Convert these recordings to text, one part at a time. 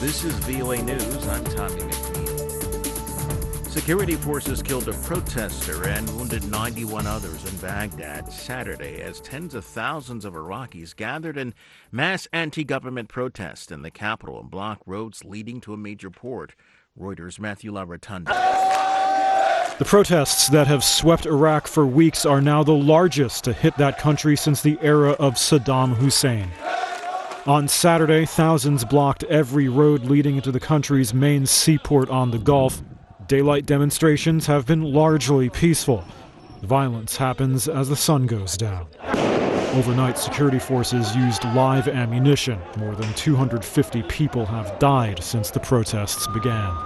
This is VOA News. I'm Tommy McNeil. Security forces killed a protester and wounded 91 others in Baghdad Saturday as tens of thousands of Iraqis gathered in mass anti-government protest in the capital and blocked roads leading to a major port. Reuters' Matthew LaRotunda. The protests that have swept Iraq for weeks are now the largest to hit that country since the era of Saddam Hussein. On Saturday, thousands blocked every road leading into the country's main seaport on the Gulf. Daylight demonstrations have been largely peaceful. Violence happens as the sun goes down. Overnight, security forces used live ammunition. More than 250 people have died since the protests began.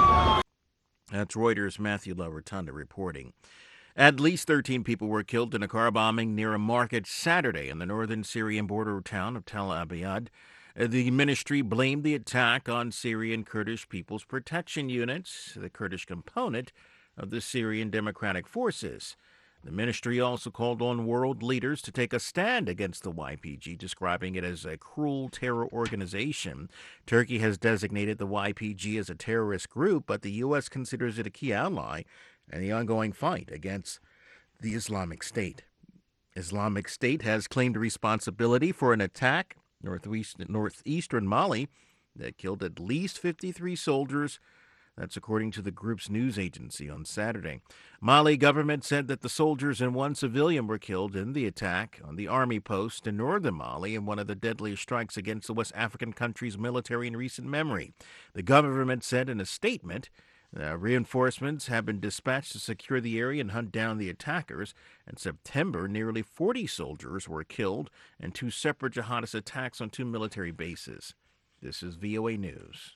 That's Reuters' Matthew LaRotunda reporting. At least 13 people were killed in a car bombing near a market Saturday in the northern Syrian border town of Tel Abyad. The ministry blamed the attack on Syrian Kurdish People's Protection Units, the Kurdish component of the Syrian Democratic Forces. The ministry also called on world leaders to take a stand against the YPG, describing it as a cruel terror organization. Turkey has designated the YPG as a terrorist group, but the U.S. considers it a key ally in the ongoing fight against the Islamic State. Islamic State has claimed responsibility for an attack northeastern Mali that killed at least 53 soldiers. That's according to the group's news agency on Saturday. Mali government said that the soldiers and one civilian were killed in the attack on the army post in northern Mali in one of the deadliest strikes against the West African country's military in recent memory. The government said in a statement, reinforcements have been dispatched to secure the area and hunt down the attackers. In September, nearly 40 soldiers were killed in two separate jihadist attacks on two military bases. This is VOA News.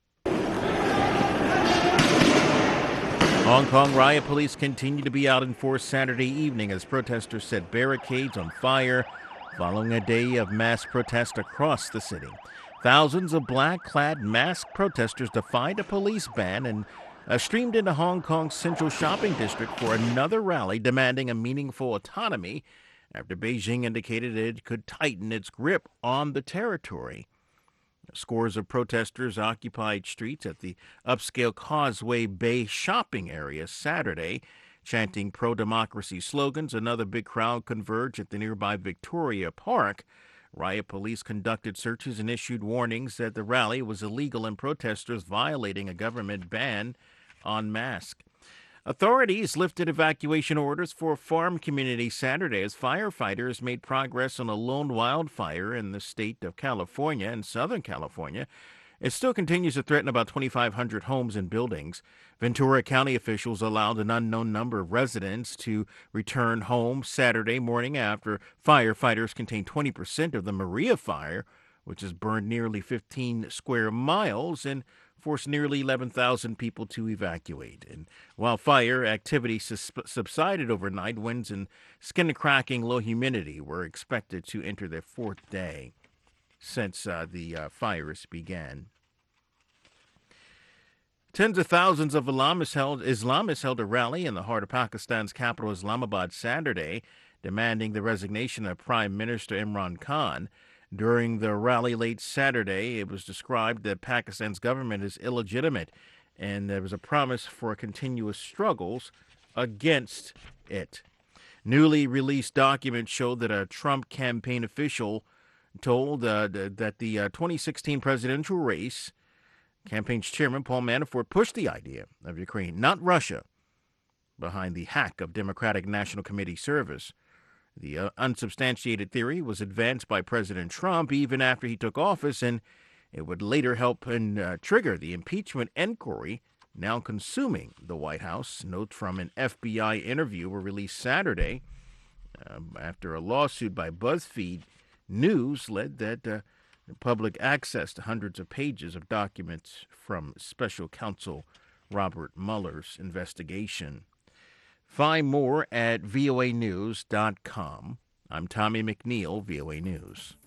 Hong Kong riot police continue to be out in force Saturday evening as protesters set barricades on fire following a day of mass protest across the city. Thousands of black-clad masked protesters defied a police ban and streamed into Hong Kong's central shopping district for another rally demanding a meaningful autonomy after Beijing indicated it could tighten its grip on the territory. Scores of protesters occupied streets at the upscale Causeway Bay shopping area Saturday, chanting pro-democracy slogans. Another big crowd converged at the nearby Victoria Park. Riot police conducted searches and issued warnings that the rally was illegal and protesters violating a government ban on masks. Authorities lifted evacuation orders for a farm community Saturday as firefighters made progress on a lone wildfire in the state of California and Southern California. It still continues to threaten about 2,500 homes and buildings. Ventura County officials allowed an unknown number of residents to return home Saturday morning after firefighters contained 20% of the Maria fire, which has burned nearly 15 square miles and forced nearly 11,000 people to evacuate. And while fire activity subsided overnight, winds and skin-cracking low humidity were expected to enter their fourth day since the fires began. Tens of thousands of Islamists held a rally in the heart of Pakistan's capital, Islamabad, Saturday, demanding the resignation of Prime Minister Imran Khan. During the rally late Saturday, it was described that Pakistan's government is illegitimate, and there was a promise for continuous struggles against it. Newly released documents showed that a Trump campaign official told that the 2016 presidential race, campaign's chairman Paul Manafort pushed the idea of Ukraine, not Russia, behind the hack of Democratic National Committee service. The unsubstantiated theory was advanced by President Trump even after he took office, and it would later help and trigger the impeachment inquiry now consuming the White House. Notes from an FBI interview were released Saturday after a lawsuit by BuzzFeed News led that public access to hundreds of pages of documents from Special Counsel Robert Mueller's investigation. Find more at voanews.com. I'm Tommy McNeil, VOA News.